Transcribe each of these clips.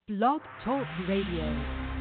Blog Talk Radio.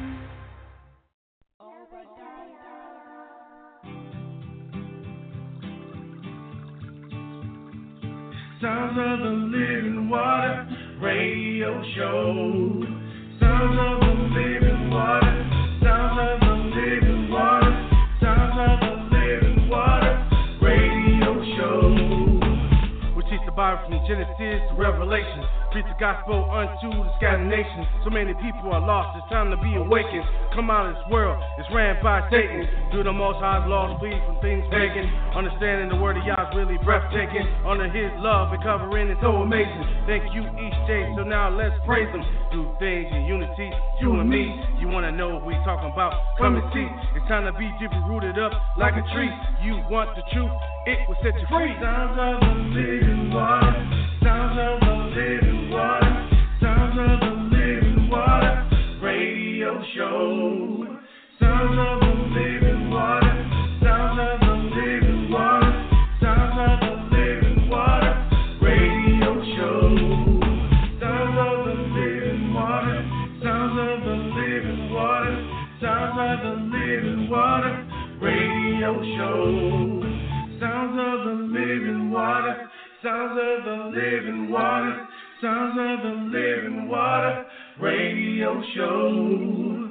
Sounds of the Living Water Radio Show. Sounds of the Living Water. Sounds of the Living Water. Sounds of the Living Water Radio Show. We teach the Bible from Genesis to Revelation. Preach the gospel unto the scattered nations. So many people are lost, it's time to be awakened. Come out of this world, it's ran by Satan. Do the most high's laws, flee from things pagan. Understanding the word of Yah is really breathtaking. Under his love and covering is so amazing. Thank you each day, so now let's praise him. Do things in unity, you and me. You wanna know what we talking about? Come and see. It's time to be deeply rooted up like a tree. You want the truth, it will set you free. Sounds of the living water. Sounds of the living water. Sounds of the living water radio show. Sounds of the living water. Sounds of the living water. Sounds of the living water radio show. Sounds of the living water. Sounds of the living water. Sounds of the living water radio show. Sounds of the living water. Sounds of the living water. Sounds of the living water radio show.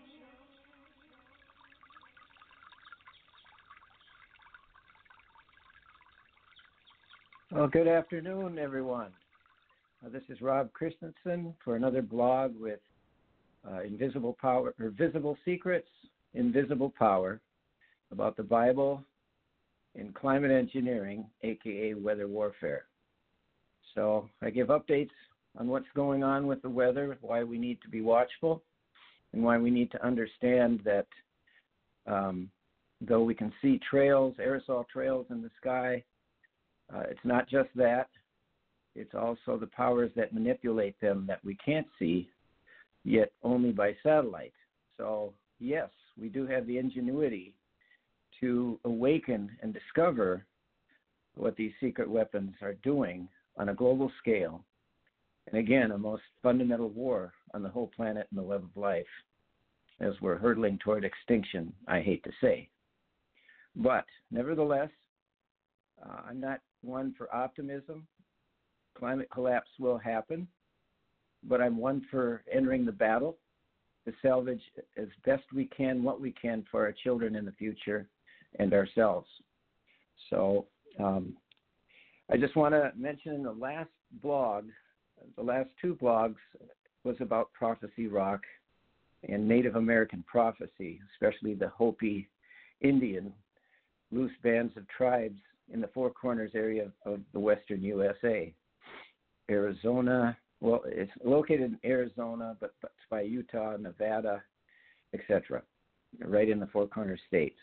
Well, good afternoon, everyone. This is Rob Christensen for another blog with Invisible Power, or Visible Secrets, Invisible Power, about the Bible and climate engineering, aka weather warfare. So I give updates on what's going on with the weather, why we need to be watchful, and why we need to understand that though we can see trails, aerosol trails in the sky, it's not just that. It's also the powers that manipulate them that we can't see, yet only by satellite. So yes, we do have the ingenuity to awaken and discover what these secret weapons are doing on a global scale. And again, a most fundamental war on the whole planet and the web of life as we're hurtling toward extinction, I hate to say. But nevertheless, I'm not one for optimism. Climate collapse will happen, but I'm one for entering the battle to salvage as best we can what we can for our children in the future and ourselves. So I just want to mention the last blog, the last two blogs was about Prophecy Rock and Native American prophecy, especially the Hopi Indian, loose bands of tribes in the Four Corners area of the western USA. Arizona, well, it's located in Arizona, but it's by Utah, Nevada, etc., right in the Four Corners states.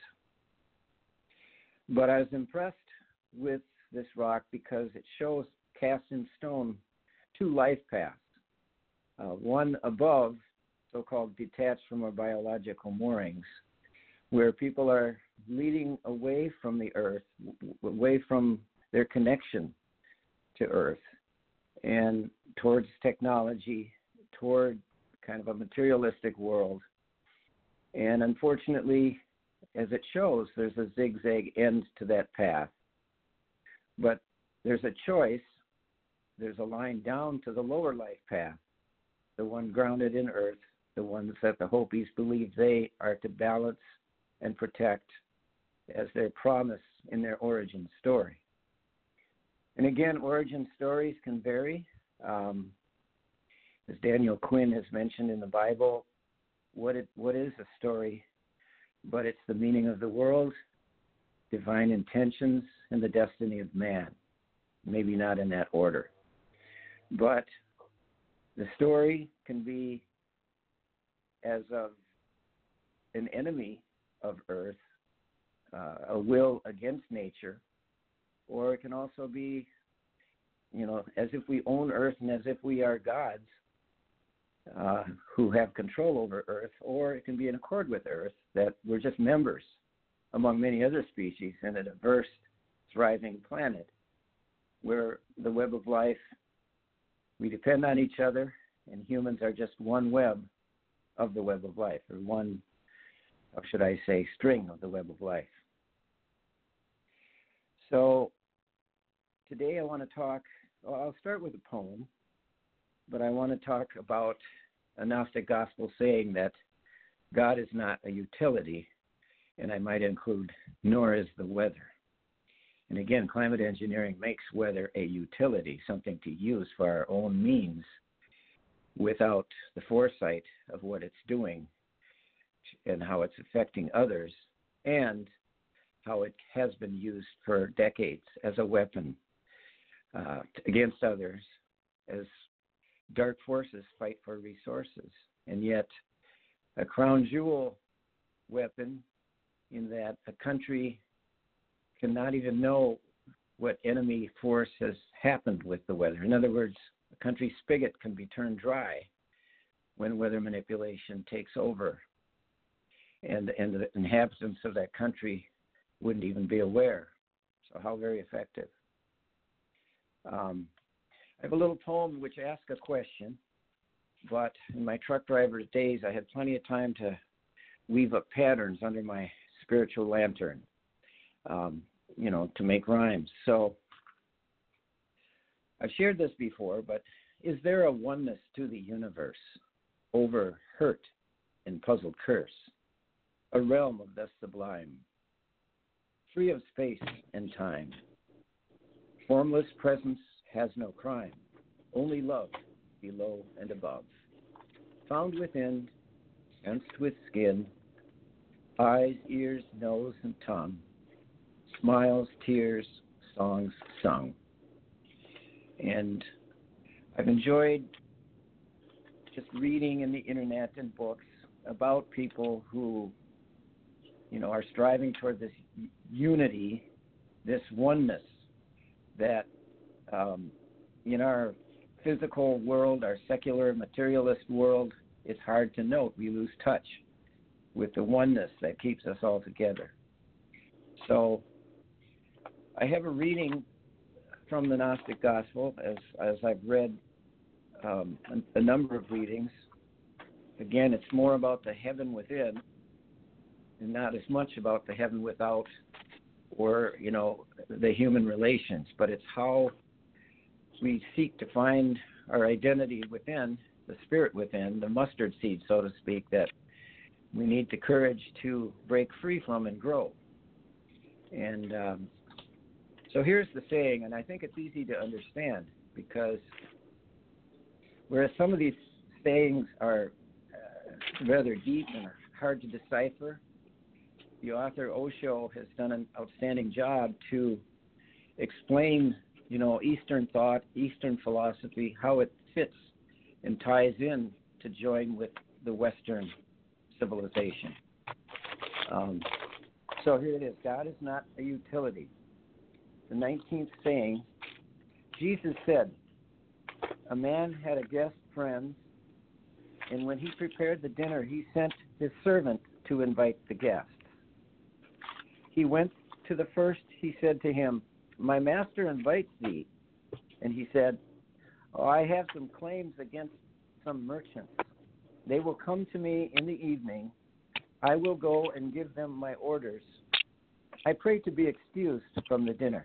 But I was impressed with this rock because it shows cast in stone two life paths. One above, so-called detached from our biological moorings, where people are leading away from the earth, away from their connection to earth, and towards technology, toward kind of a materialistic world. And unfortunately, as it shows, there's a zigzag end to that path. But there's a choice. There's a line down to the lower life path, the one grounded in earth, the ones that the Hopis believe they are to balance and protect as their promise in their origin story. And again, origin stories can vary. As Daniel Quinn has mentioned in the Bible, what is a story? But it's the meaning of the world, divine intentions, and the destiny of man. Maybe not in that order. But the story can be as of an enemy of earth, a will against nature, or it can also be, as if we own earth and as if we are gods who have control over earth, or it can be in accord with earth, that we're just members among many other species in a diverse, thriving planet where the web of life, we depend on each other and humans are just one web of the web of life, or one, or should I say, string of the web of life. So today I want to talk, well, I'll start with a poem, but I want to talk about a Gnostic gospel saying that God is not a utility, and I might include, nor is the weather. And again, climate engineering makes weather a utility, something to use for our own means without the foresight of what it's doing and how it's affecting others, and how it has been used for decades as a weapon against others as dark forces fight for resources. And yet a crown jewel weapon in that a country cannot even know what enemy force has happened with the weather. In other words, a country's spigot can be turned dry when weather manipulation takes over, and the inhabitants of that country wouldn't even be aware. So how very effective. I have a little poem which asks a question, but in my truck driver's days, I had plenty of time to weave up patterns under my spiritual lantern, to make rhymes. So I've shared this before, but is there a oneness to the universe over hurt and puzzled curse, a realm of the sublime, free of space and time? Formless presence has no crime, only love below and above, found within, sensed with skin, eyes, ears, nose, and tongue, smiles, tears, songs sung. And I've enjoyed just reading in the internet and books about people who, are striving toward this unity, this oneness that in our physical world, our secular materialist world, it's hard to note. We lose touch with the oneness that keeps us all together. So I have a reading from the Gnostic Gospel as I've read a number of readings. Again, it's more about the heaven within and not as much about the heaven without or, the human relations, but it's how we seek to find our identity within, the spirit within, the mustard seed, so to speak, that we need the courage to break free from and grow. And so here's the saying, and I think it's easy to understand, because whereas some of these sayings are rather deep and are hard to decipher, the author Osho has done an outstanding job to explain, Eastern thought, Eastern philosophy, how it fits and ties in to join with the Western civilization. So here it is. God is not a utility. The 19th saying, Jesus said, a man had a guest friend, and when he prepared the dinner, he sent his servant to invite the guests. He went to the first, he said to him, my master invites thee. And he said, I have some claims against some merchants. They will come to me in the evening. I will go and give them my orders. I pray to be excused from the dinner.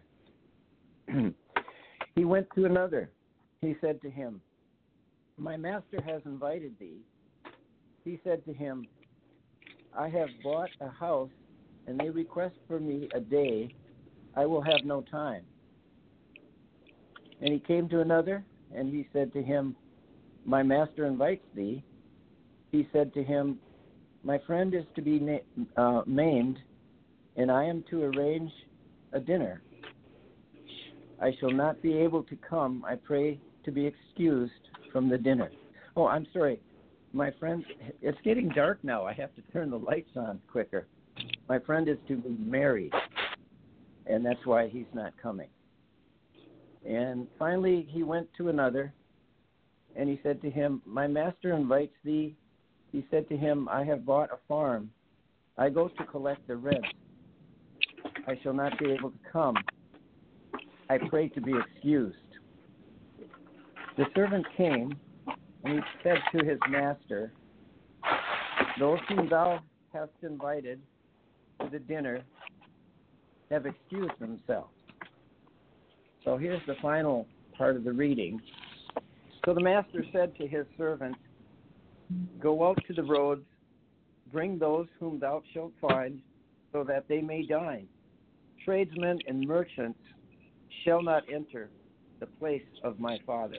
He went to another. He said to him, my master has invited thee. He said to him, I have bought a house, and they request for me a day. I will have no time. And he came to another, and he said to him, my master invites thee. He said to him, my friend is to be maimed, and I am to arrange a dinner. I shall not be able to come. I pray to be excused from the dinner. Oh, I'm sorry. My friend, it's getting dark now. I have to turn the lights on quicker. My friend is to be married, and that's why he's not coming. And finally, he went to another, and he said to him, my master invites thee. He said to him, I have bought a farm. I go to collect the rent. I shall not be able to come. I pray to be excused. The servant came, And he said to his master, those whom thou hast invited to the dinner have excused themselves. So here's the final part of the reading. So the master said to his servants, go out to the roads, bring those whom thou shalt find, so that they may dine. Tradesmen and merchants shall not enter the place of my Father.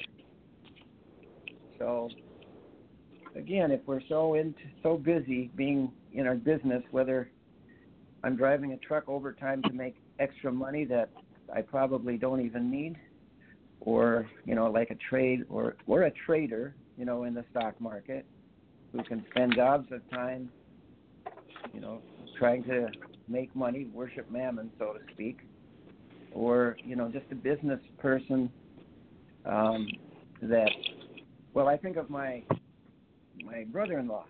So, again, if we're so busy being in our business, whether I'm driving a truck overtime to make extra money that I probably don't even need, or, like a trade or a trader, in the stock market, who can spend gobs of time, trying to make money, worship mammon, so to speak, or, just a business person that, well, I think of my brother-in-law.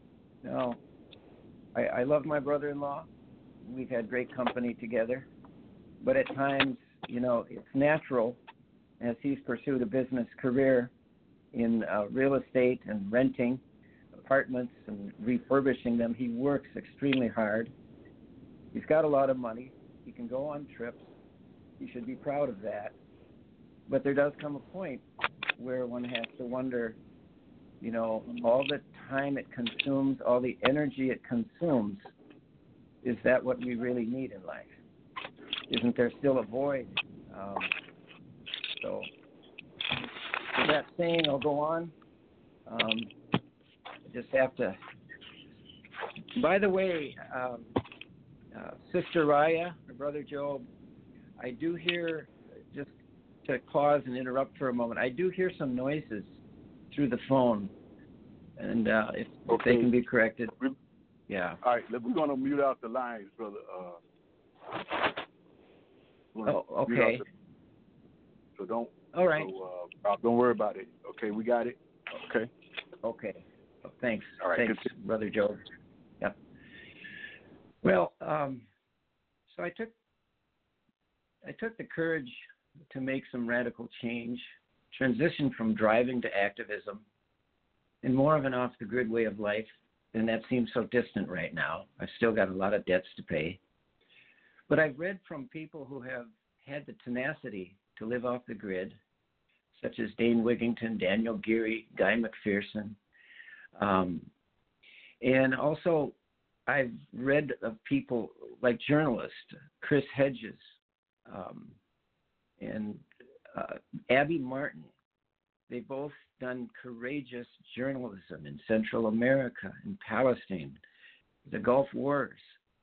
I love my brother-in-law. We've had great company together, but at times, it's natural, as he's pursued a business career in real estate and renting apartments and refurbishing them. He works extremely hard. He's got a lot of money. He can go on trips. He should be proud of that. But there does come a point where one has to wonder, all the time it consumes, all the energy it consumes, is that what we really need in life? Isn't there still a void? So with that saying, I'll go on. I just have to. By the way, Sister Raya, or Brother Job, I do hear, just to pause and interrupt for a moment, I do hear some noises through the phone, and if they can be corrected. Yeah. All right, we're going to mute out the lines, brother. Okay. So don't. All right. So, don't worry about it. Okay, we got it. Okay. Okay. Thanks. All right. Thanks, Brother Joe. Yep. Well, so I took the courage to make some radical change, transition from driving to activism, and more of an off-the-grid way of life, and that seems so distant right now. I've still got a lot of debts to pay. But I've read from people who have had the tenacity to live off the grid, such as Dane Wigington, Daniel Geary, Guy McPherson. And also, I've read of people like journalist Chris Hedges and Abby Martin. They've both done courageous journalism in Central America, in Palestine, the Gulf Wars.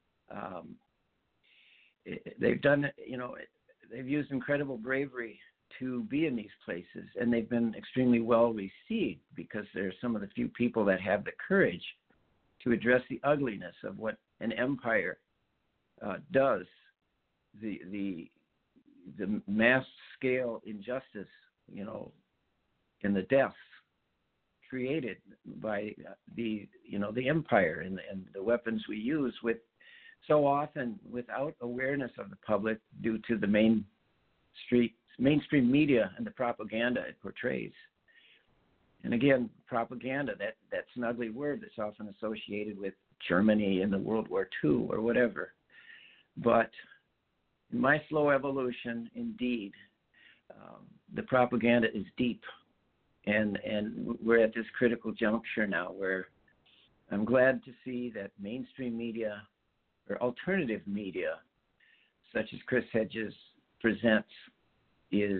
They've done, they've used incredible bravery to be in these places, and they've been extremely well received because they're some of the few people that have the courage to address the ugliness of what an empire does, the mass scale injustice, and the deaths created by the empire and the weapons we use, with so often without awareness of the public due to the mainstream media and the propaganda it portrays. And again, propaganda, that's an ugly word that's often associated with Germany in the World War II or whatever. But in my slow evolution, indeed, the propaganda is deep. And we're at this critical juncture now where I'm glad to see that mainstream media or alternative media, such as Chris Hedges presents, is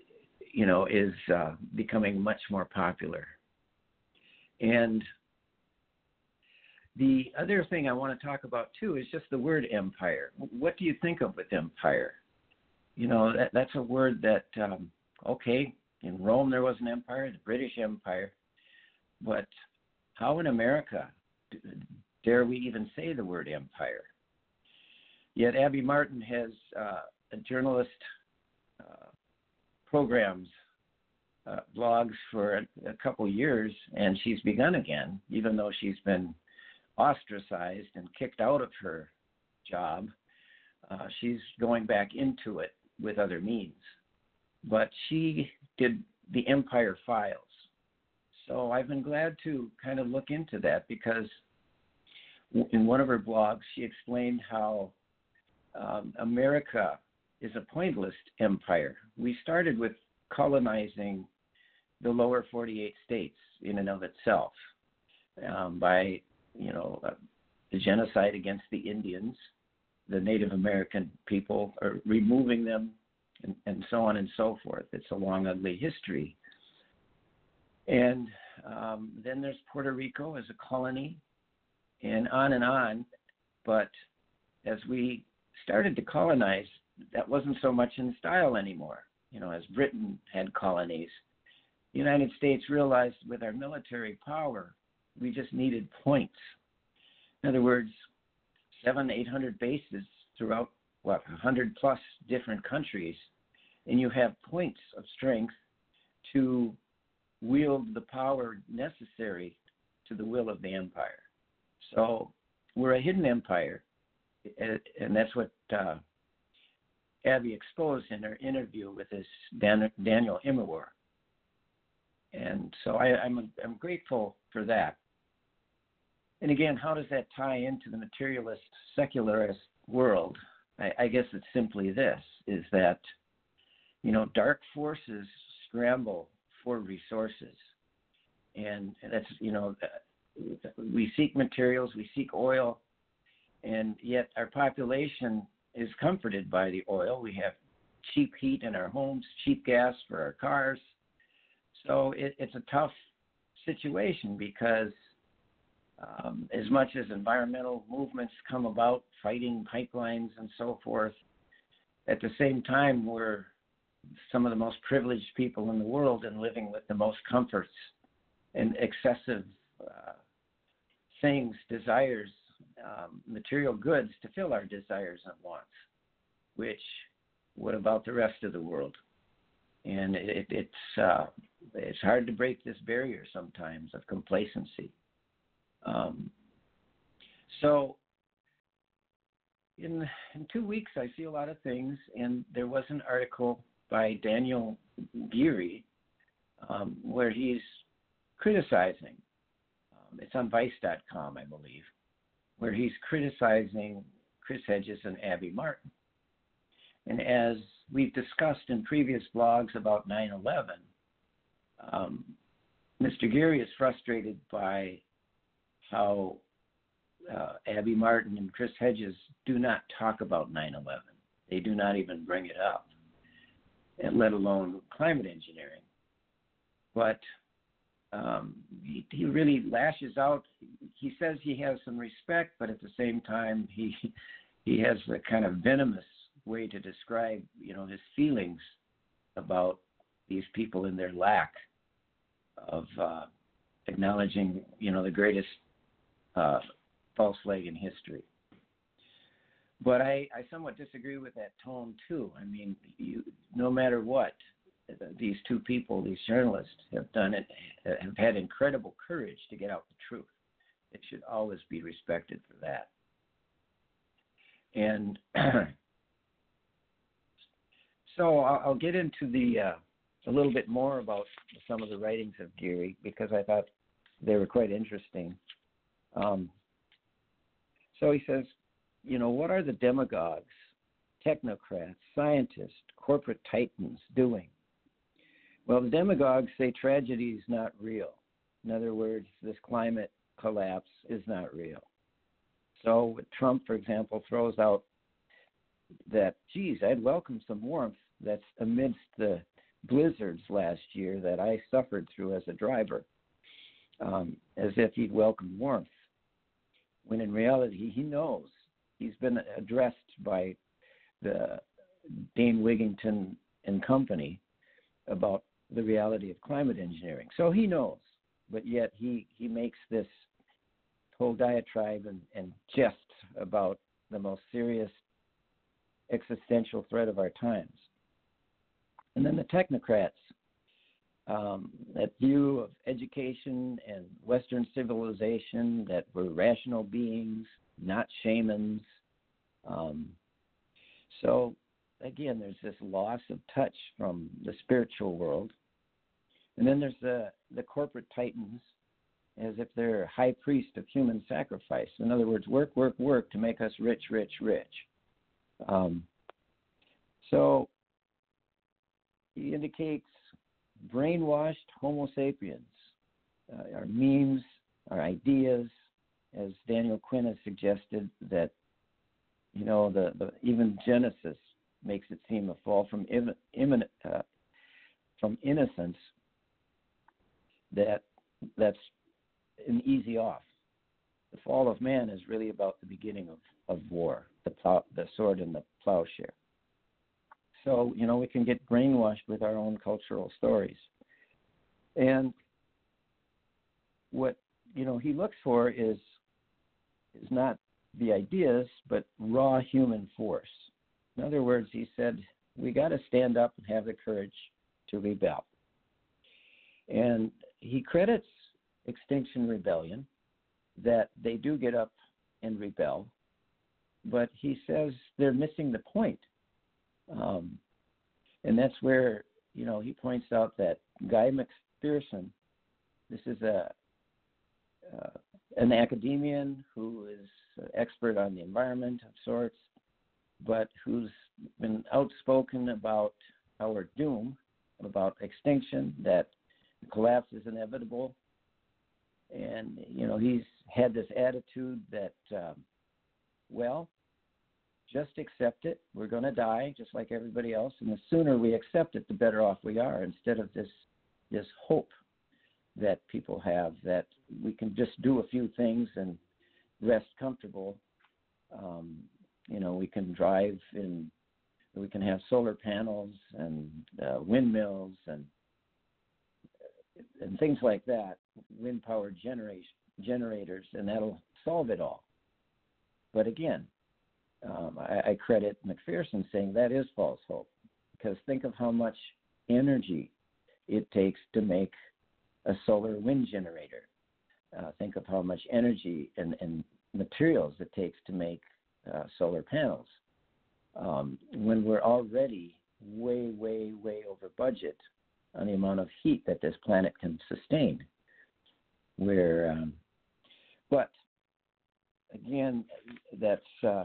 becoming much more popular. And the other thing I want to talk about too is just the word empire. What do you think of with empire? That's a word that, in Rome there was an empire, the British Empire, but how in America dare we even say the word empire? Yet Abby Martin has a journalist programs, blogs for a couple years, and she's begun again, even though she's been ostracized and kicked out of her job. She's going back into it with other means. But she did the Empire Files. So I've been glad to kind of look into that because in one of her blogs, she explained how America is a pointless empire. We started with colonizing the lower 48 states in and of itself by, the genocide against the Indians, the Native American people, or removing them, and so on and so forth. It's a long, ugly history. And then there's Puerto Rico as a colony, and on. But as we started to colonize, that wasn't so much in style anymore. As Britain had colonies, the United States realized with our military power, we just needed points. In other words, 700-800 bases throughout 100 plus different countries, and you have points of strength to wield the power necessary to the will of the empire. So we're a hidden empire, and that's what Abby exposed in her interview with this Daniel Immerwahr. And so I'm grateful for that. And again, how does that tie into the materialist, secularist world? I guess it's simply this, is that, dark forces scramble for resources. And that's, we seek materials, we seek oil, and yet our population is comforted by the oil. We have cheap heat in our homes, cheap gas for our cars. So it's a tough situation because as much as environmental movements come about, fighting pipelines and so forth, at the same time, we're some of the most privileged people in the world and living with the most comforts and excessive things, desires, material goods to fill our desires and wants, which what about the rest of the world? And it's hard to break this barrier sometimes of complacency. So in 2 weeks, I see a lot of things, and there was an article by Daniel Geary where he's criticizing, it's on Vice.com, I believe, where he's criticizing Chris Hedges and Abby Martin. And as we've discussed in previous blogs about 9/11, Mr. Geary is frustrated by how Abby Martin and Chris Hedges do not talk about 9/11. They do not even bring it up, and let alone climate engineering. But he really lashes out. He says he has some respect, but at the same time, he has a kind of venomous way to describe, his feelings about these people and their lack of acknowledging, the greatest false flag in history. But I somewhat disagree with that tone too. I mean, no matter what, these two people, these journalists, have done it, have had incredible courage to get out the truth. It should always be respected for that. And so I'll get into a little bit more about some of the writings of Geary because I thought they were quite interesting. So he says, what are the demagogues, technocrats, scientists, corporate titans doing? Well, the demagogues say tragedy is not real. In other words, this climate collapse is not real. So Trump, for example, throws out that, I'd welcome some warmth that's amidst the blizzards last year that I suffered through as a driver, as if he'd welcome warmth. When in reality, he knows. He's been addressed by the Dane Wigington and company about the reality of climate engineering. So he knows, but yet he makes this whole diatribe and jests about the most serious existential threat of our times. And then the technocrats, that view of education and Western civilization, that we're rational beings, not shamans. So again, there's this loss of touch from the spiritual world. And then there's the corporate titans, as if they're high priest of human sacrifice. In other words, work, work, work to make us rich, rich, rich. So he indicates brainwashed Homo sapiens, our memes, our ideas, as Daniel Quinn has suggested, that, you know, the even Genesis makes it seem a fall from innocence. That's an easy off. The fall of man is really about the beginning of war, the sword and the plowshare. So, you know, we can get brainwashed with our own cultural stories. And what, you know, he looks for is not the ideas, but raw human force. In other words, he said, we got to stand up and have the courage to rebel. And he credits Extinction Rebellion that they do get up and rebel, but he says they're missing the point. And that's where, you know, he points out that Guy McPherson, this is an academician who is an expert on the environment of sorts, but who's been outspoken about our doom, about extinction, that collapse is inevitable. And, you know, he's had this attitude that, well, just accept it. We're going to die just like everybody else. And the sooner we accept it, the better off we are, instead of this hope that people have that we can just do a few things and rest comfortable. You know, we can drive and we can have solar panels and windmills and things like that, wind power generators, and that'll solve it all. But again, I credit McPherson saying that is false hope, because think of how much energy it takes to make a solar wind generator. Think of how much energy and materials it takes to make solar panels. When we're already way, way, way over budget on the amount of heat that this planet can sustain. But again, that's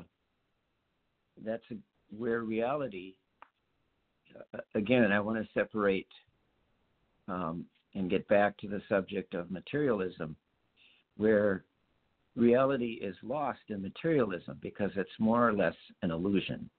where reality. Again, and I want to separate and get back to the subject of materialism, where reality is lost in materialism because it's more or less an illusion.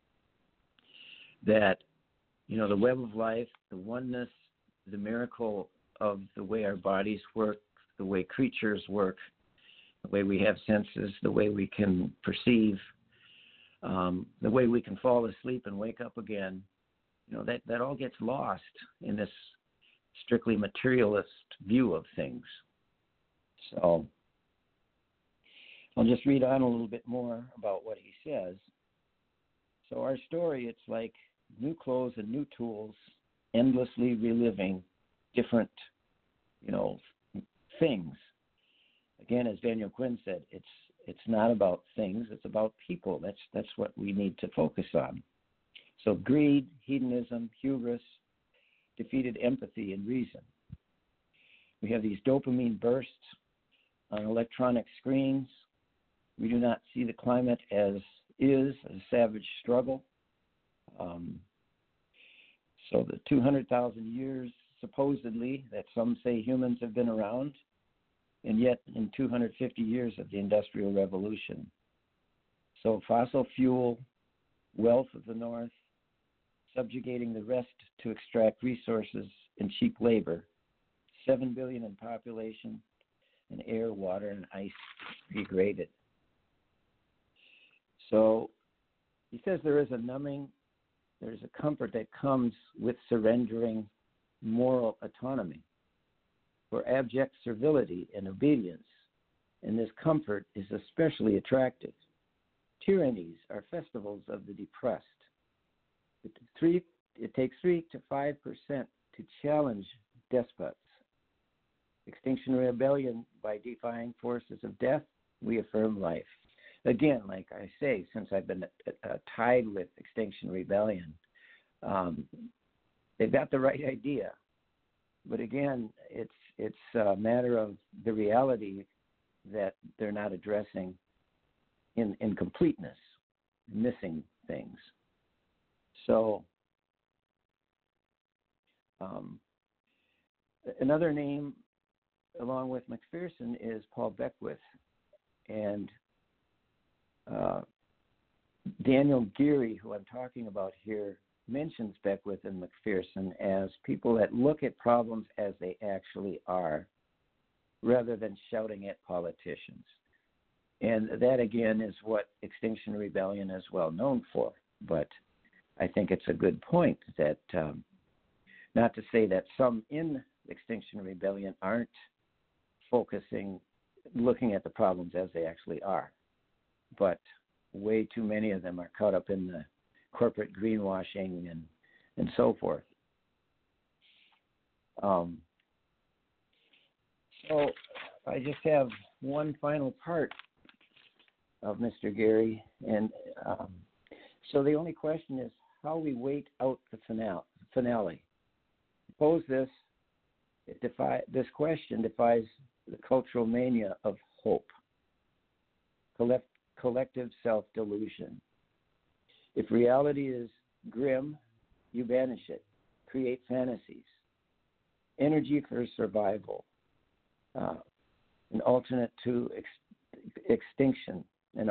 That, you know, the web of life, the oneness, the miracle of the way our bodies work, the way creatures work, the way we have senses, the way we can perceive, the way we can fall asleep and wake up again, you know, that all gets lost in this strictly materialist view of things. So I'll just read on a little bit more about what he says. So our story, it's like new clothes and new tools, endlessly reliving different, you know, things. Again, as Daniel Quinn said, it's not about things, it's about people. That's what we need to focus on. So greed, hedonism, hubris, defeated empathy and reason. We have these dopamine bursts on electronic screens. We do not see the climate as is a savage struggle. So the 200,000 years, supposedly, that some say humans have been around, and yet in 250 years of the Industrial Revolution. So fossil fuel, wealth of the North, subjugating the rest to extract resources and cheap labor, 7 billion in population, and air, water, and ice degraded. So he says there is a numbing, there's a comfort that comes with surrendering moral autonomy for abject servility and obedience, and this comfort is especially attractive. Tyrannies are festivals of the depressed. It takes 3 to 5% to challenge despots. Extinction Rebellion, by defying forces of death, we affirm life. Again, like I say, since I've been tied with Extinction Rebellion, they've got the right idea. But again, it's a matter of the reality that they're not addressing in completeness, missing things. So another name along with McPherson is Paul Beckwith. And Daniel Geary, who I'm talking about here, mentions Beckwith and McPherson as people that look at problems as they actually are, rather than shouting at politicians. And that, again, is what Extinction Rebellion is well known for. But I think it's a good point that, not to say that some in Extinction Rebellion aren't looking at the problems as they actually are, but way too many of them are caught up in the corporate greenwashing and so forth. So I just have one final part of Mr. Geary, and so the only question is how we wait out the finale. Suppose this question defies the cultural mania of hope, collective self-delusion. If reality is grim, you banish it, create fantasies, energy for survival, an alternative to extinction.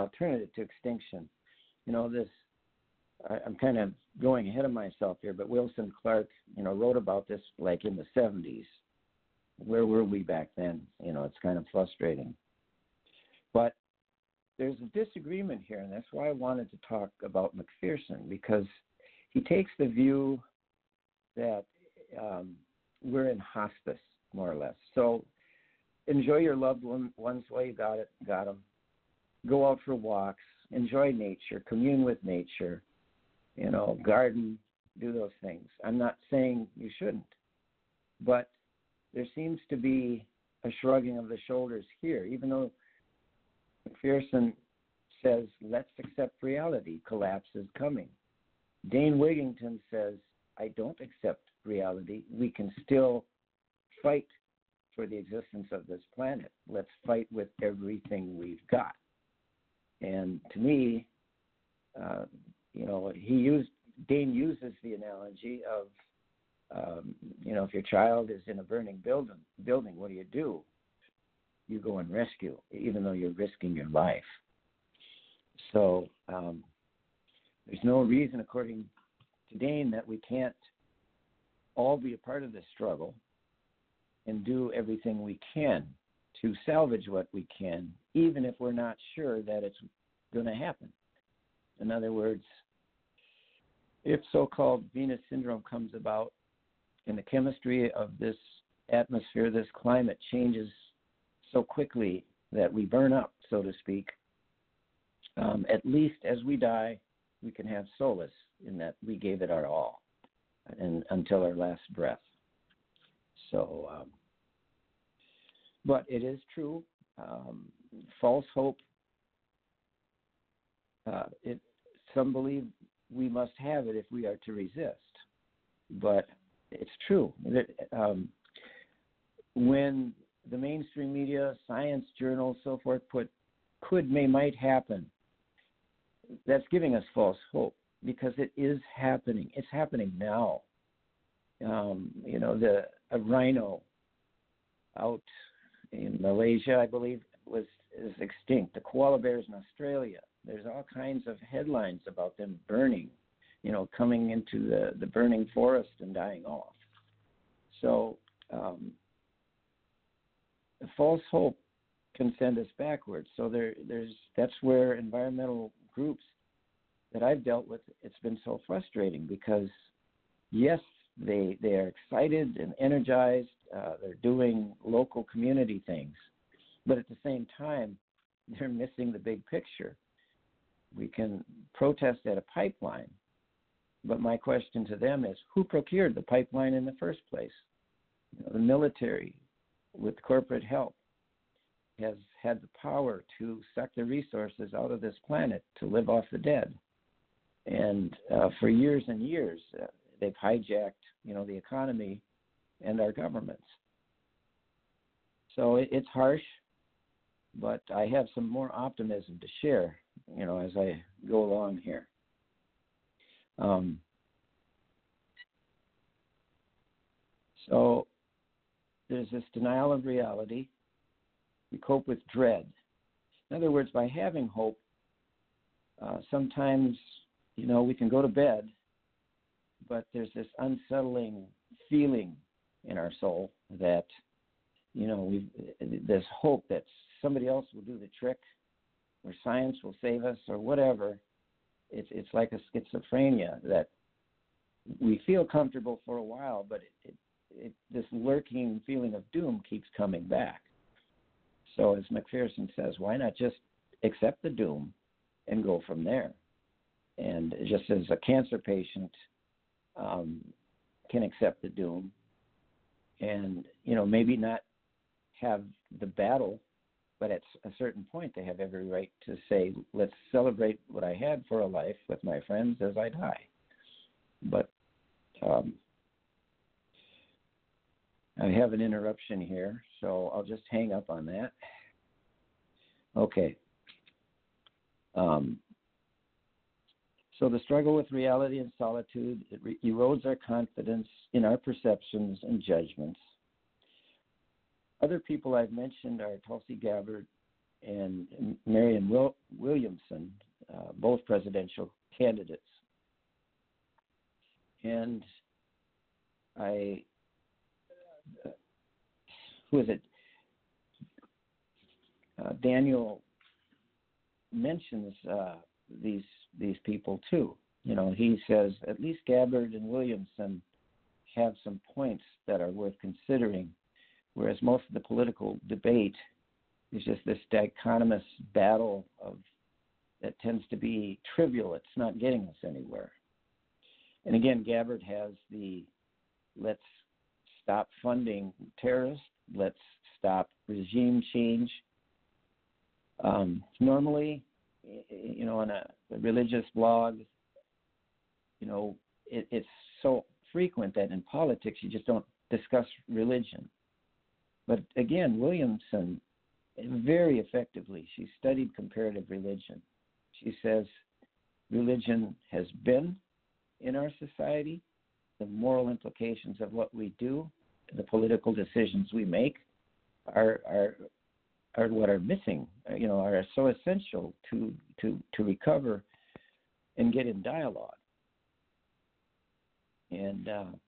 I'm kind of going ahead of myself here, but Wilson Clark, wrote about this like in the 70s. Where were we back then? It's kind of frustrating. But there's a disagreement here, and that's why I wanted to talk about McPherson, because he takes the view that we're in hospice, more or less. So enjoy your loved ones while you got them. Go out for walks, enjoy nature, commune with nature, garden, do those things. I'm not saying you shouldn't, but there seems to be a shrugging of the shoulders here, even though McPherson says, let's accept reality, collapse is coming. Dane Wigington says, I don't accept reality. We can still fight for the existence of this planet. Let's fight with everything we've got. And to me, Dane uses the analogy of, if your child is in a burning building, what do? You go and rescue, even though you're risking your life. So there's no reason, according to Dane, that we can't all be a part of this struggle and do everything we can to salvage what we can, even if we're not sure that it's going to happen. In other words, if so-called Venus syndrome comes about and the chemistry of this atmosphere, this climate changes so quickly that we burn up, so to speak, at least as we die, we can have solace in that we gave it our all and until our last breath. So, but it is true, false hope, some believe we must have it if we are to resist. But it's true. When the mainstream media, science journals, so forth, put might happen, that's giving us false hope because it is happening. It's happening now. A rhino out in Malaysia, I believe, is extinct. The koala bears in Australia. There's all kinds of headlines about them burning, coming into the burning forest and dying off. So false hope can send us backwards. So that's where environmental groups that I've dealt with, it's been so frustrating because, yes, they are excited and energized. They're doing local community things. But at the same time, they're missing the big picture. We can protest at a pipeline, but my question to them is, who procured the pipeline in the first place? The military, with corporate help, has had the power to suck the resources out of this planet to live off the dead. And for years and years, they've hijacked, the economy and our governments. So it's harsh, but I have some more optimism to share, as I go along here. So there's this denial of reality. We cope with dread. In other words, by having hope, sometimes, we can go to bed, but there's this unsettling feeling in our soul that, there's hope that somebody else will do the trick, or science will save us, or whatever. It's like a schizophrenia that we feel comfortable for a while, but this lurking feeling of doom keeps coming back. So as McPherson says, why not just accept the doom and go from there? And just as a cancer patient can accept the doom and, maybe not have the battle, but at a certain point they have every right to say, let's celebrate what I had for a life with my friends as I die. But I have an interruption here, so I'll just hang up on that. Okay. So the struggle with reality and solitude, it erodes our confidence in our perceptions and judgments. Other people I've mentioned are Tulsi Gabbard and Marianne Williamson, both presidential candidates. And Daniel mentions these people too. He says at least Gabbard and Williamson have some points that are worth considering, whereas most of the political debate is just this dichotomous battle that tends to be trivial. It's not getting us anywhere. And again, Gabbard has the let's stop funding terrorists, let's stop regime change. Normally, on a religious blog, it's so frequent that in politics you just don't discuss religion. But again, Williamson, very effectively, she studied comparative religion. She says religion has been in our society. The moral implications of what we do, the political decisions we make, are what are missing. Are so essential to recover and get in dialogue. And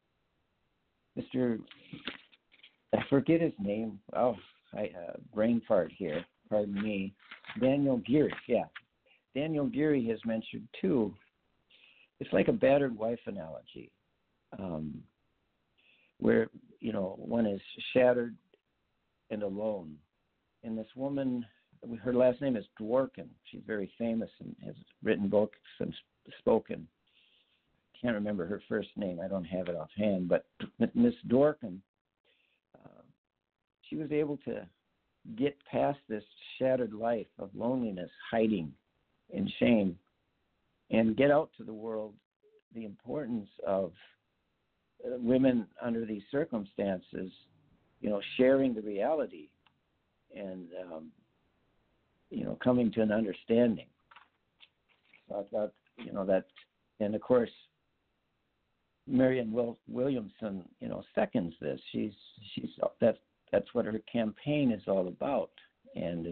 I forget his name. Brain fart here. Pardon me. Daniel Geary. Yeah, Daniel Geary has mentioned too. It's like a battered wife analogy, where one is shattered and alone. And this woman, her last name is Dworkin. She's very famous and has written books and spoken. Can't remember her first name. I don't have it offhand. But Miss Dworkin, she was able to get past this shattered life of loneliness, hiding, and shame, and get out to the world the importance of women under these circumstances, sharing the reality and, coming to an understanding. So I thought, that, and of course, Marianne Williamson, seconds this. That's what her campaign is all about, and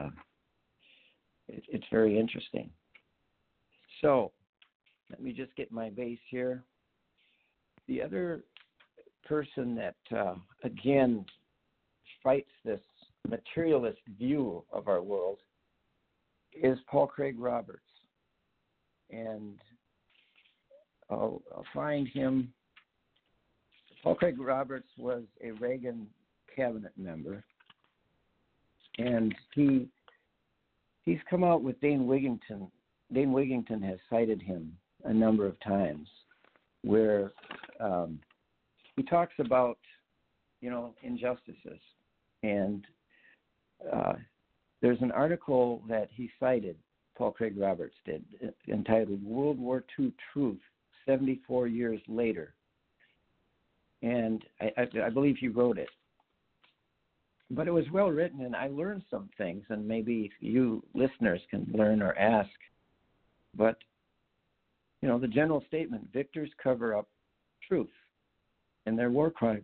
it's very interesting. So let me just get my base here. The other person that again fights this materialist view of our world is Paul Craig Roberts, and I'll find him. Paul Craig Roberts was a Reagan cabinet member, and he's come out with Dane Wigington. Dane Wigington has cited him a number of times, where he talks about injustices, and there's an article that he cited, Paul Craig Roberts did, entitled "World War II Truth 74 Years Later." and I believe he wrote it. But it was well written, and I learned some things, and maybe you listeners can learn or ask. But, the general statement, victors cover up truth and their war crimes.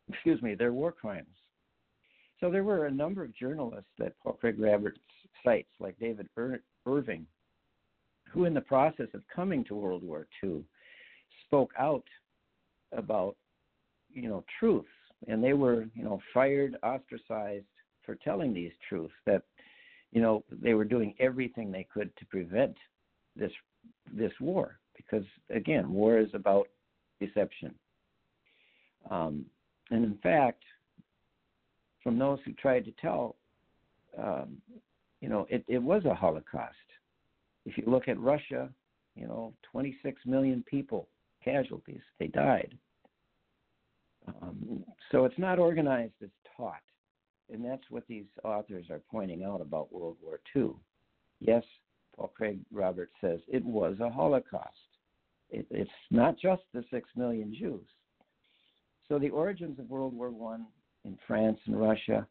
So there were a number of journalists that Paul Craig Roberts cites, like David Irving, who in the process of coming to World War II spoke out about, truth. And they were, fired, ostracized for telling these truths that, they were doing everything they could to prevent this war. Because, again, war is about deception. And in fact, from those who tried to tell, it was a Holocaust. If you look at Russia, 26 million people, casualties, they died. So it's not organized as taught. And that's what these authors are pointing out about World War II. Yes, Paul Craig Roberts says it was a Holocaust. It's not just the 6 million Jews. So the origins of World War I in France and Russia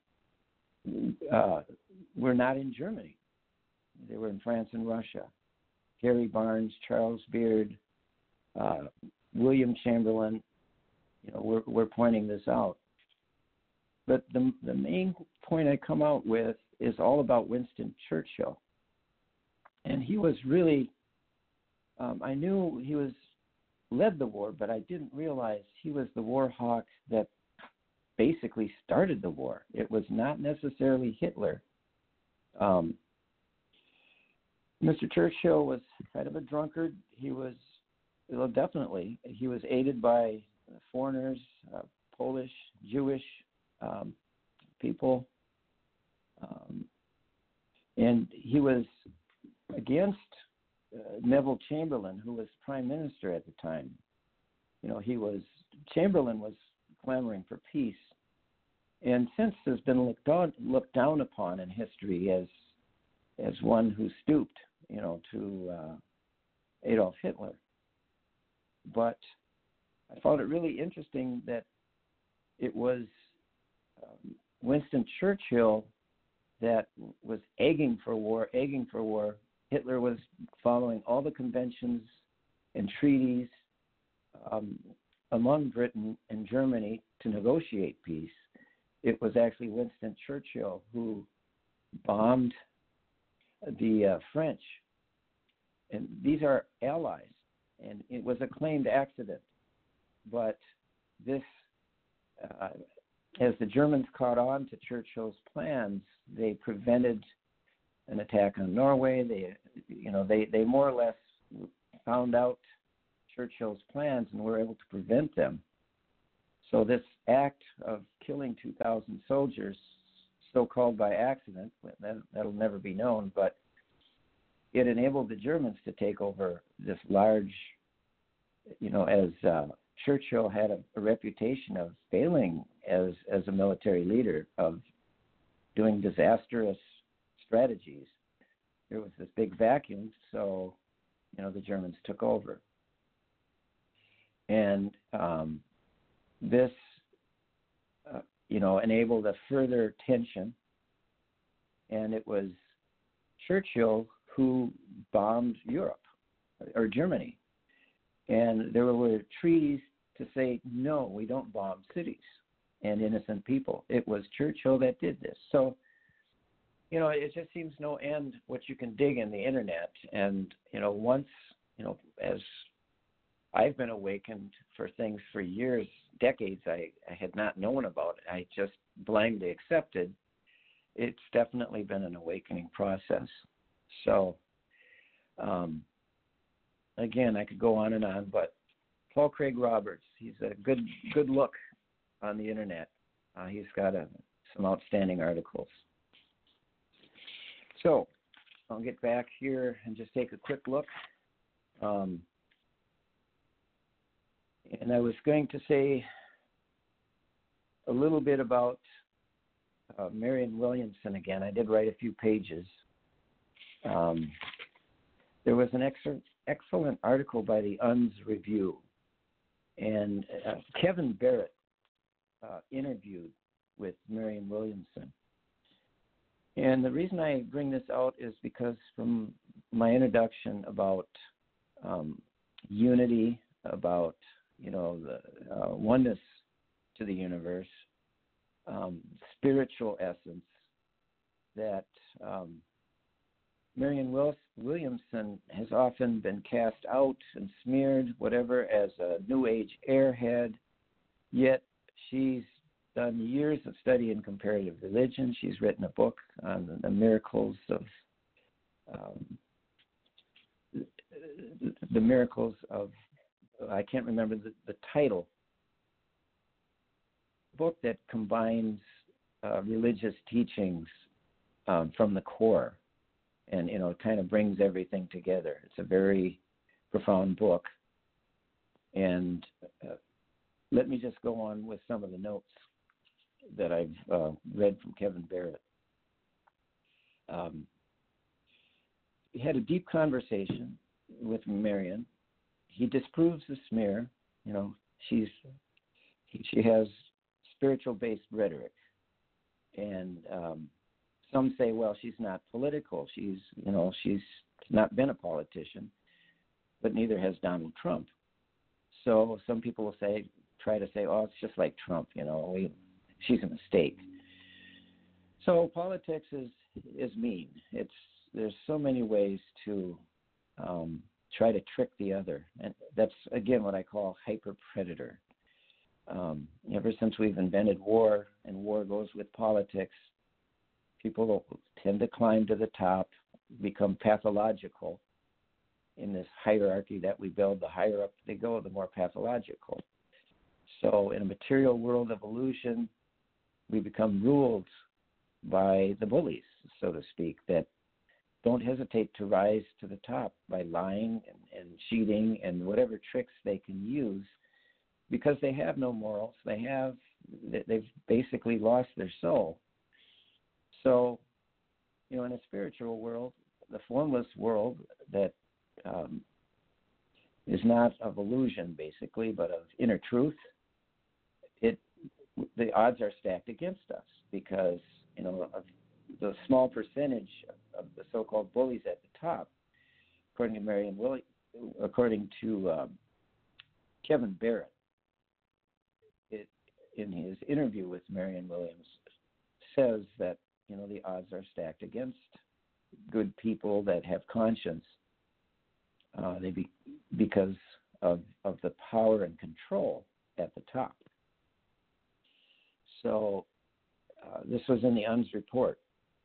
were not in Germany. They were in France and Russia. Gary Barnes, Charles Beard, William Chamberlain, we're pointing this out. But the main point I come out with is all about Winston Churchill. And he was really, I knew he led the war, but I didn't realize he was the war hawk that basically started the war. It was not necessarily Hitler. Mr. Churchill was kind of a drunkard. He was, definitely, he was aided by foreigners, Polish, Jewish people, and he was against Neville Chamberlain, who was prime minister at the time. Chamberlain was clamoring for peace, and since has been looked down upon in history as one who stooped, to Adolf Hitler. But I found it really interesting that it was Winston Churchill that was egging for war. Hitler was following all the conventions and treaties among Britain and Germany to negotiate peace. It was actually Winston Churchill who bombed the French. And these are allies. And it was a claimed accident. But this, as the Germans caught on to Churchill's plans, they prevented an attack on Norway. They more or less found out Churchill's plans and were able to prevent them. So this act of killing 2,000 soldiers, so-called by accident, that'll never be known, but it enabled the Germans to take over this large, as Churchill had a reputation of failing as a military leader, of doing disastrous strategies. There was this big vacuum, so, the Germans took over. And this, enabled a further tension, and it was Churchill who bombed Europe, or Germany. And there were treaties to say, no, we don't bomb cities and innocent people. It was Churchill that did this. So, it just seems no end what you can dig in the internet. And, once, as I've been awakened for things for years, decades I had not known about. I just blindly accepted. It's definitely been an awakening process. So, again, I could go on and on, but Paul Craig Roberts, he's a good look on the internet. He's got some outstanding articles. So I'll get back here and just take a quick look. And I was going to say a little bit about Marianne Williamson again. I did write a few pages. There was an excellent article by the UNS Review And Kevin Barrett interviewed with Marianne Williamson. And the reason I bring this out is because from my introduction about unity, about the oneness to the universe, spiritual essence, that Marianne Williamson has often been cast out and smeared, whatever, as a New Age airhead, yet she's done years of study in comparative religion. She's written a book on the miracles of I can't remember the title, book that combines religious teachings from the core, and it kind of brings everything together. It's a very profound book, and let me just go on with some of the notes that I've read from Kevin Barrett. He had a deep conversation with Marianne. He disproves the smear. She has spiritual-based rhetoric, and some say, well, she's not political. She's not been a politician, but neither has Donald Trump. So some people will try to say, oh, it's just like Trump. She's a mistake. So politics is mean. There's so many ways to try to trick the other, and that's again what I call hyper predator. Ever since we've invented war, and war goes with politics, people tend to climb to the top, become pathological in this hierarchy that we build. The higher up they go, the more pathological. So in a material world of illusion, we become ruled by the bullies, so to speak, that don't hesitate to rise to the top by lying and cheating and whatever tricks they can use, because they have no morals. They've basically lost their soul. So, in a spiritual world, the formless world that is not of illusion, basically, but of inner truth, the odds are stacked against us, because of the small percentage of the so-called bullies at the top, according to Kevin Barrett, in his interview with Marianne Williams, says that the odds are stacked against good people that have conscience, because of the power and control at the top. So this was in the UNS report.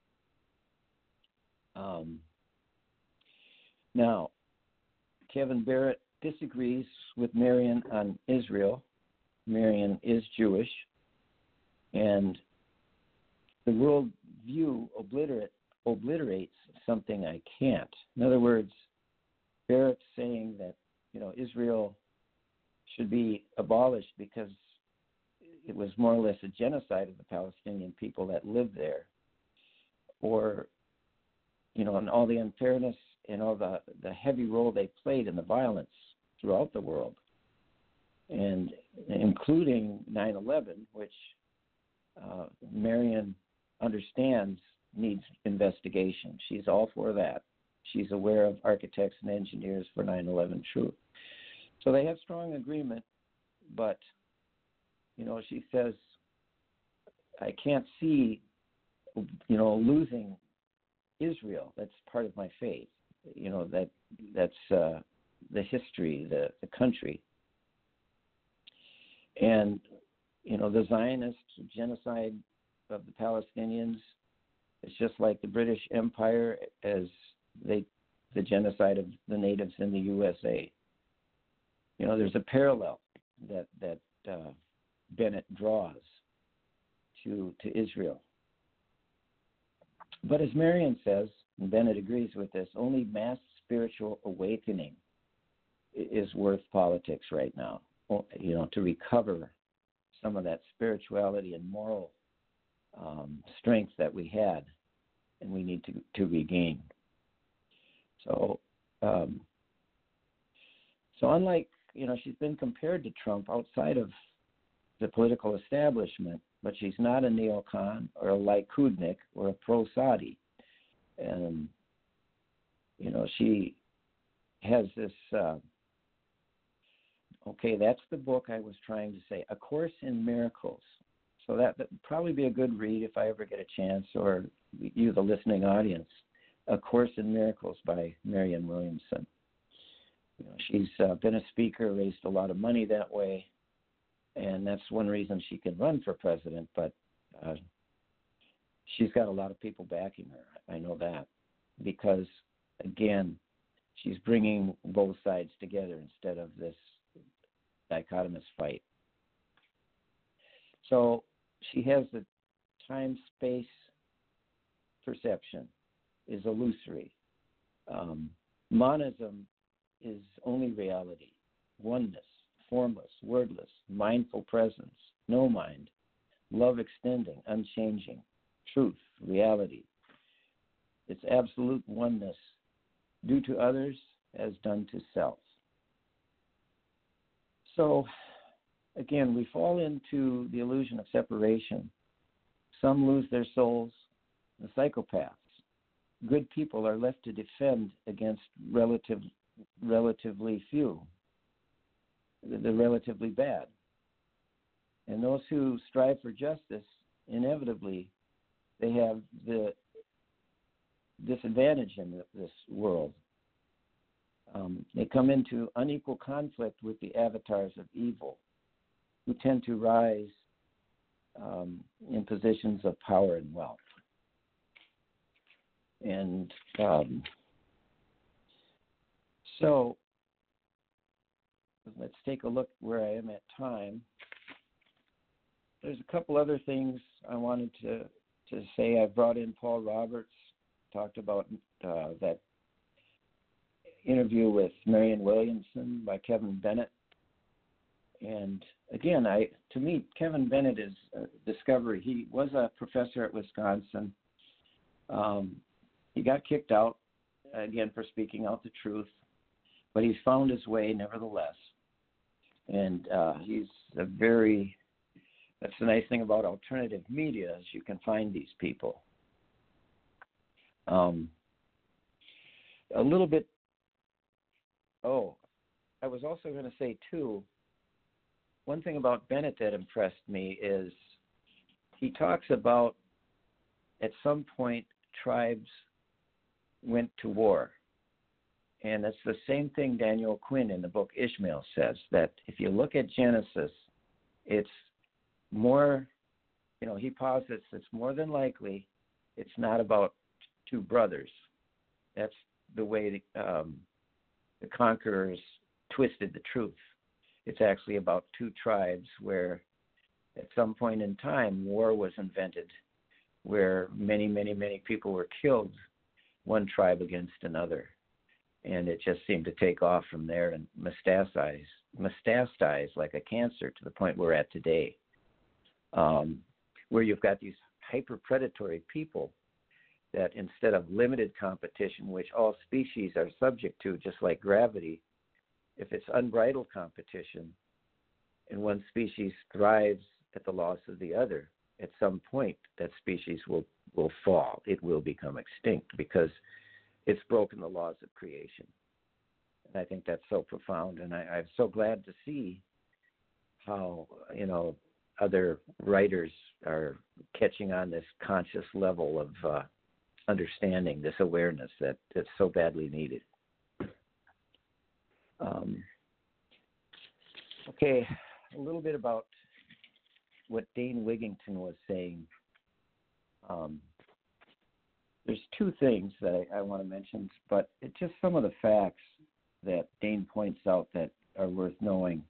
Now, Kevin Barrett disagrees with Marianne on Israel. Marianne is Jewish, and the world view obliterates something I can't. In other words, Barrett's saying that Israel should be abolished because it was more or less a genocide of the Palestinian people that lived there, or and all the unfairness and all the heavy role they played in the violence throughout the world, and including 9/11, which Marianne understands needs investigation. She's all for that. She's aware of architects and engineers for 9/11 truth. So they have strong agreement, but she says, I can't see losing Israel. That's part of my faith. That's the history, the country. And the Zionist genocide of the Palestinians is just like the British Empire as the genocide of the natives in the USA. There's a parallel that Bennett draws to Israel. But as Marianne says, and Bennett agrees with this, only mass spiritual awakening is worth politics right now, to recover some of that spirituality and moral strength that we had and we need to regain. So unlike she's been compared to Trump outside of the political establishment, but she's not a neocon or a Likudnik or a pro-Saudi. And, she has this, that's the book I was trying to say, A Course in Miracles. So that would probably be a good read if I ever get a chance, or you, the listening audience. A Course in Miracles by Marianne Williamson. She's been a speaker, raised a lot of money that way, and that's one reason she can run for president, but she's got a lot of people backing her. I know that because, again, she's bringing both sides together instead of this dichotomous fight. So she has the time-space perception is illusory. Monism is only reality, oneness, formless, wordless, mindful presence, no mind, love extending, unchanging, truth, reality. It's absolute oneness, due to others as done to self. So, again, we fall into the illusion of separation. Some lose their souls, the psychopaths. Good people are left to defend against relatively few, the relatively bad. And those who strive for justice, inevitably, they have the disadvantage in this world. They come into unequal conflict with the avatars of evil, who tend to rise in positions of power and wealth. And so let's take a look where I am at time. There's a couple other things I wanted to say. I brought in Paul Roberts, talked about that interview with Marianne Williamson by Kevin Bennett. And again, to me, Kevin Bennett is a discovery. He was a professor at Wisconsin. He got kicked out, again, for speaking out the truth, but he's found his way nevertheless. And that's the nice thing about alternative media is you can find these people. A little bit, I was also going to say, too, one thing about Bennett that impressed me is he talks about at some point tribes went to war. And it's the same thing Daniel Quinn in the book Ishmael says, that if you look at Genesis, it's more, he posits it's more than likely it's not about two brothers. That's the way the conquerors twisted the truth. It's actually about two tribes where at some point in time war was invented, where many, many, many people were killed, one tribe against another. And it just seemed to take off from there and metastasize like a cancer to the point we're at today, where you've got these hyper-predatory people that instead of limited competition, which all species are subject to, just like gravity, if it's unbridled competition and one species thrives at the loss of the other, at some point that species will fall. It will become extinct because it's broken the laws of creation. And I think that's so profound, and I'm so glad to see how, other writers are catching on this conscious level of understanding, this awareness that's so badly needed. Okay, a little bit about what Dane Wigington was saying. There's two things that I want to mention, but it's just some of the facts that Dane points out that are worth knowing.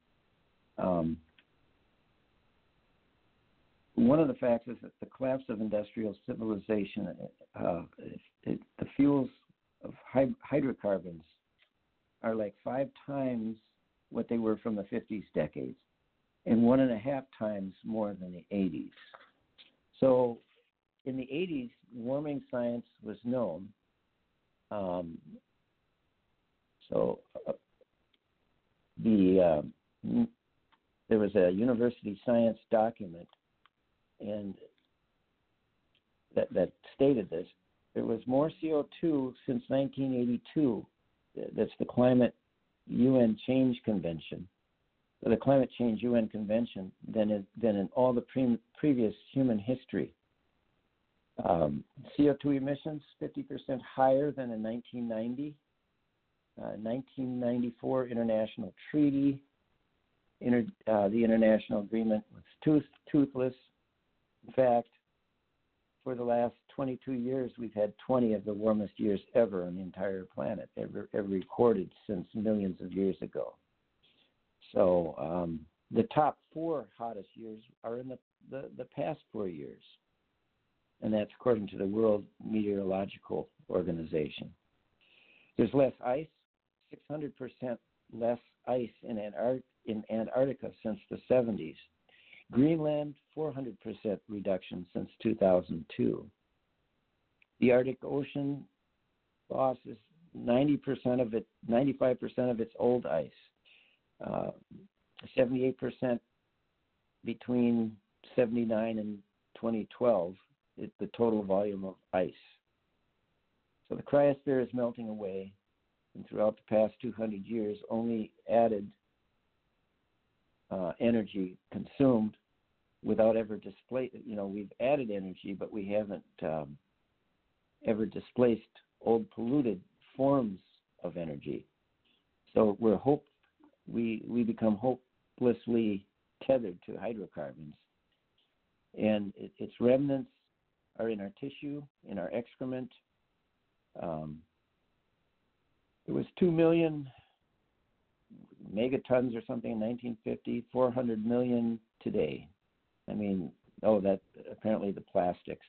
One of the facts is that the collapse of industrial civilization, the fuels of hydrocarbons are like 5 times what they were from the 50s decades and 1.5 times more than the 80s. So in the 80s, warming science was known. there was a university science document, and that stated this. There was more CO2 since 1982. That's the Climate UN Change Convention, the Climate Change UN Convention, than in all the previous human history. CO2 emissions 50% higher than in 1990. 1994 International Treaty, the international agreement was toothless. In fact, for the last 22 years, we've had 20 of the warmest years ever on the entire planet, ever recorded since millions of years ago. So the top 4 hottest years are in the past 4 years, and that's according to the World Meteorological Organization. There's less ice, 600% less ice in Antarctica since the 70s. Greenland, 400% reduction since 2002. The Arctic Ocean lost 95% of its old ice. 78% between 79 and 2012, the total volume of ice. So the cryosphere is melting away, and throughout the past 200 years, only added energy consumed without ever displaced. We've added energy, but we haven't ever displaced old polluted forms of energy. So we become hopelessly tethered to hydrocarbons, and its remnants are in our tissue, in our excrement. It was 2 million megatons or something in 1950, 400 million today. That apparently the plastics.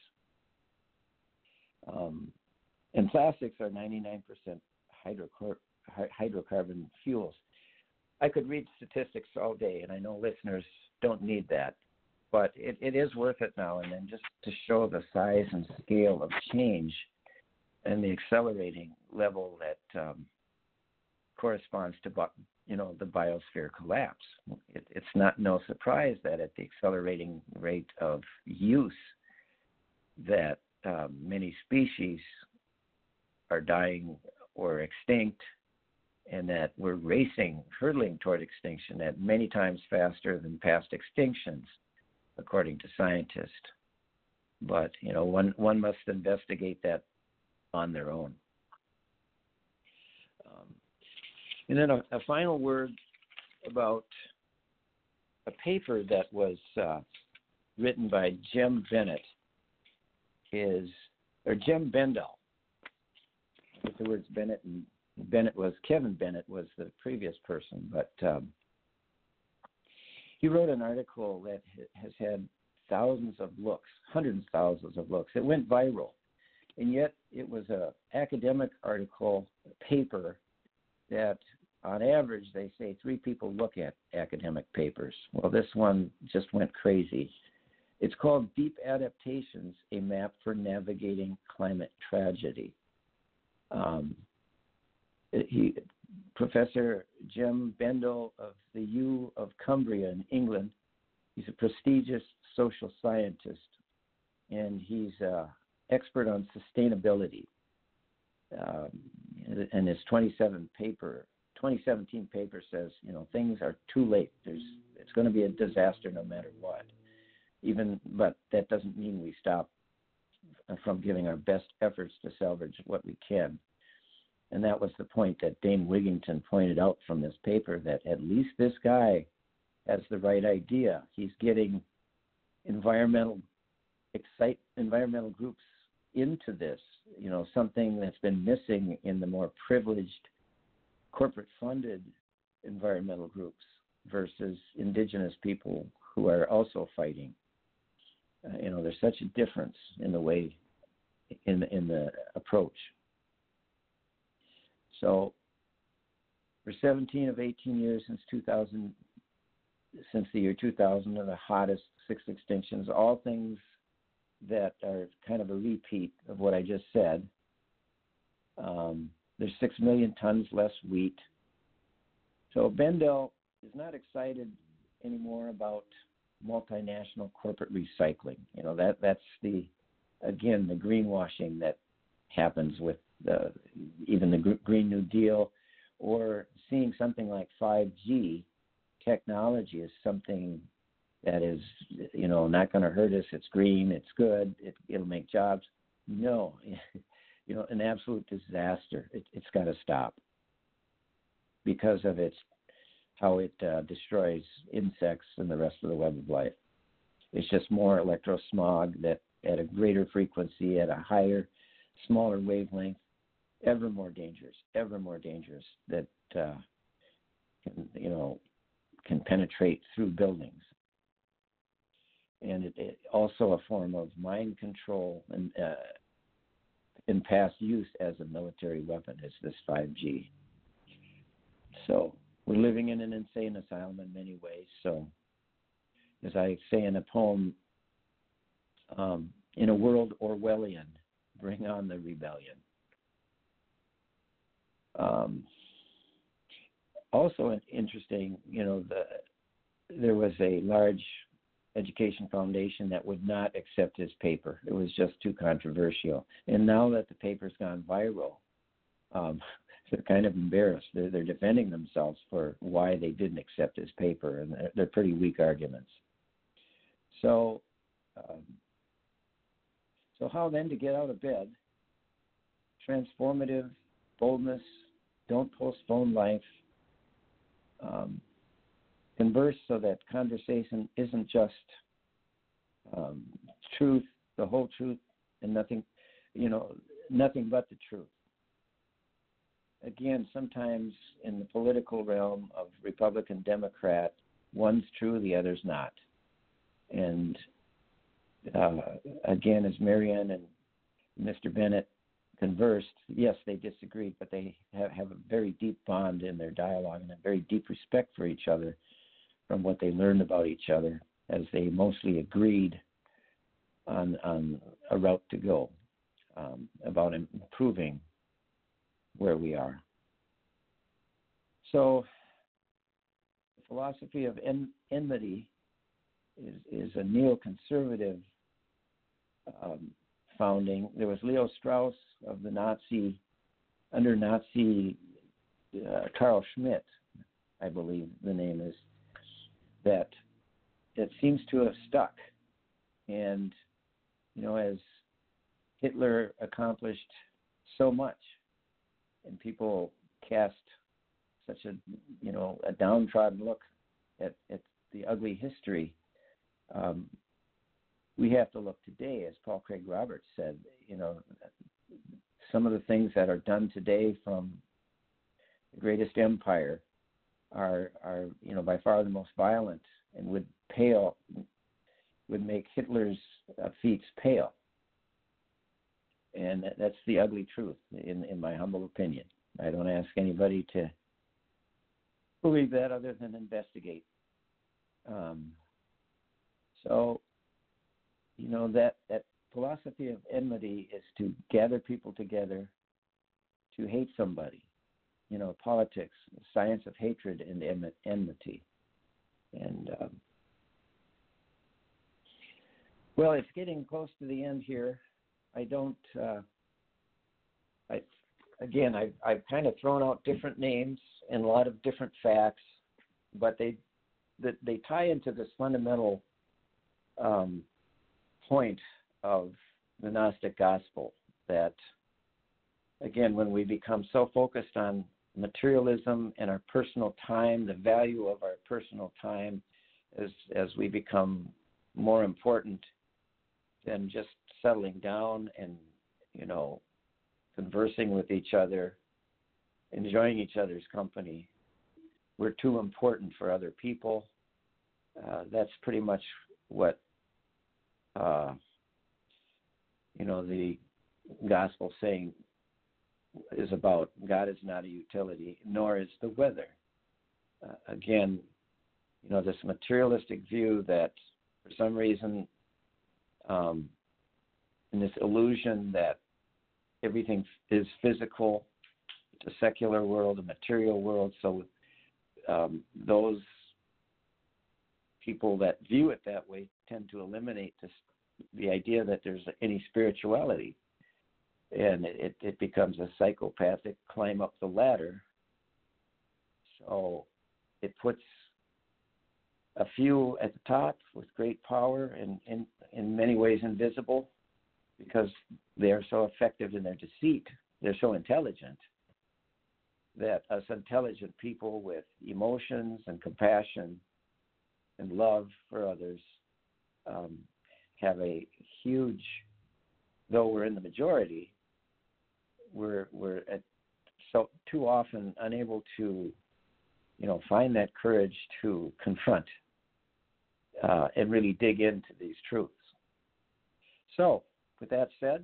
And plastics are 99% hydrocarbon fuels. I could read statistics all day, and I know listeners don't need that, but it is worth it now and then just to show the size and scale of change and the accelerating level that corresponds to the biosphere collapse. It's no surprise that at the accelerating rate of use that many species are dying or extinct, and that we're hurtling toward extinction at many times faster than past extinctions, according to scientists. But one must investigate that on their own. And then a final word about a paper that was written by Jem Bennett Jem Bendell. With the words Bennett and Bennett was Kevin Bennett was the previous person, but he wrote an article that has had thousands of looks, hundreds of thousands of looks. It went viral, and yet it was an academic article, a paper that on average they say 3 people look at academic papers. Well, this one just went crazy. It's called Deep Adaptations, a Map for Navigating Climate Tragedy. Professor Jem Bendell of the U of Cumbria in England, he's a prestigious social scientist, and he's an expert on sustainability. And his 2017 paper says, things are too late. It's going to be a disaster no matter what. But that doesn't mean we stop from giving our best efforts to salvage what we can. And that was the point that Dane Wigington pointed out from this paper, that at least this guy has the right idea. He's getting environmental groups into this, something that's been missing in the more privileged, corporate-funded environmental groups versus indigenous people who are also fighting. There's such a difference in the way, in the approach. So, for 17 of 18 years since the year 2000, are the hottest 6 extinctions, all things that are kind of a repeat of what I just said. There's 6 million tons less wheat. So Bendel is not excited anymore about multinational corporate recycling. That's the greenwashing that happens with even the Green New Deal, or seeing something like 5G technology as something that is, not going to hurt us. It's green. It's good. It'll make jobs. No, an absolute disaster. It's got to stop because of how it destroys insects and the rest of the web of life. It's just more electrosmog that at a greater frequency, at a higher, smaller wavelength, ever more dangerous that can penetrate through buildings. And it also a form of mind control and in past use as a military weapon is this 5G. So we're living in an insane asylum in many ways. So as I say in a poem, in a world Orwellian, bring on the rebellion. Also interesting, there was a large education foundation that would not accept his paper. It was just too controversial. And now that the paper's gone viral, they're kind of embarrassed. They're defending themselves for why they didn't accept his paper, and they're pretty weak arguments. So how then to get out of bed? Transformative boldness. Don't postpone life. Converse so that conversation isn't just truth, the whole truth, and nothing but the truth. Again, sometimes in the political realm of Republican, Democrat, one's true, the other's not. And again, as Marianne and Mr. Bennett conversed, yes, they disagreed, but they have a very deep bond in their dialogue and a very deep respect for each other from what they learned about each other, as they mostly agreed on a route to go, about improving where we are. So the philosophy of enmity is a neoconservative founding. There was Leo Strauss of the under Nazi Carl Schmitt, I believe the name is, that it seems to have stuck. And, as Hitler accomplished so much and people cast such a downtrodden look at the ugly history, we have to look today, as Paul Craig Roberts said, some of the things that are done today from the greatest empire are by far the most violent and would make Hitler's feats pale. And that's the ugly truth, in my humble opinion. I don't ask anybody to believe that other than investigate. So, that philosophy of enmity is to gather people together to hate somebody. Politics, science of hatred and enmity. And, well, it's getting close to the end here. I've kind of thrown out different names and a lot of different facts, but they tie into this fundamental point of the Gnostic gospel that, again, when we become so focused on materialism and our personal time, the value of our personal time, as we become more important than just settling down and, conversing with each other, enjoying each other's company, we're too important for other people. That's pretty much what, the gospel saying is about. God is not a utility, nor is the weather. Again, this materialistic view that for some reason, in this illusion that everything is physical, it's a secular world, a material world. So those people that view it that way tend to eliminate the idea that there's any spirituality, and it becomes a psychopathic climb up the ladder. So it puts a few at the top with great power and in many ways invisible, because they're so effective in their deceit. They're so intelligent that us intelligent people with emotions and compassion and love for others have a huge, though we're in the majority, we're so too often unable to, find that courage to confront and really dig into these truths. So, with that said,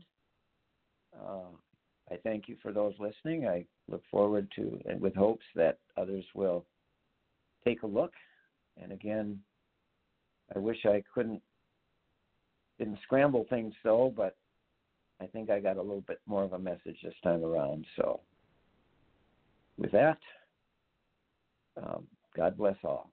I thank you for those listening. I look forward to, and with hopes that others will take a look. And again, I wish I didn't scramble things so, but I think I got a little bit more of a message this time around. So, with that, God bless all.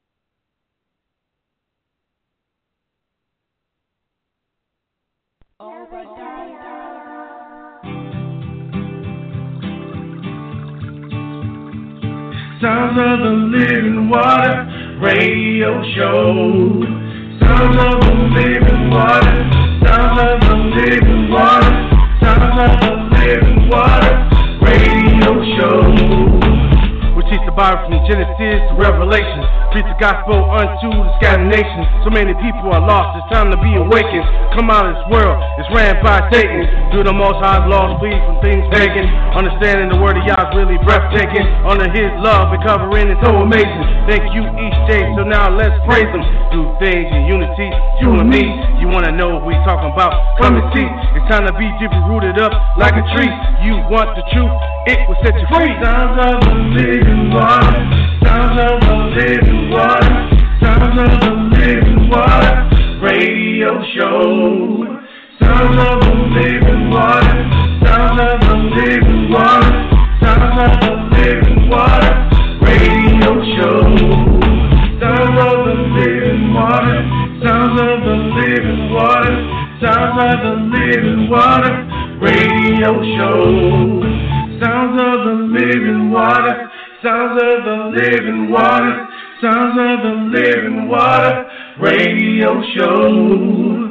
Sounds of the Living Water Radio Show. Sounds of the Living Water. Sounds of the Living Water. Sounds of the Living Water Radio Show. We teach the Bible from Genesis to Revelation. Preach the gospel unto the scattered nations. So many people are lost, it's time to be awakened. Come out of this world, it's ran by Satan. Do the Most High's laws, flee from things pagan. Understanding the word of Yah is really breathtaking. Under His love and covering is so amazing. Thank you each day, so now let's praise Him. Do things in unity, you and me. You wanna know what we talking about? Come and see. It's time to be deeply rooted up like a tree. You want the truth, it will set you free. Sounds of the living water. Sounds of the living water. Sounds of the living water radio show. Sounds of the living water. Sounds of the living water. Sounds of the living water radio show. Sounds of the living water. Sounds of the living water. Sounds of the living water radio show. Sounds of the living water. Sounds of the living water. Sounds of the living water radio show.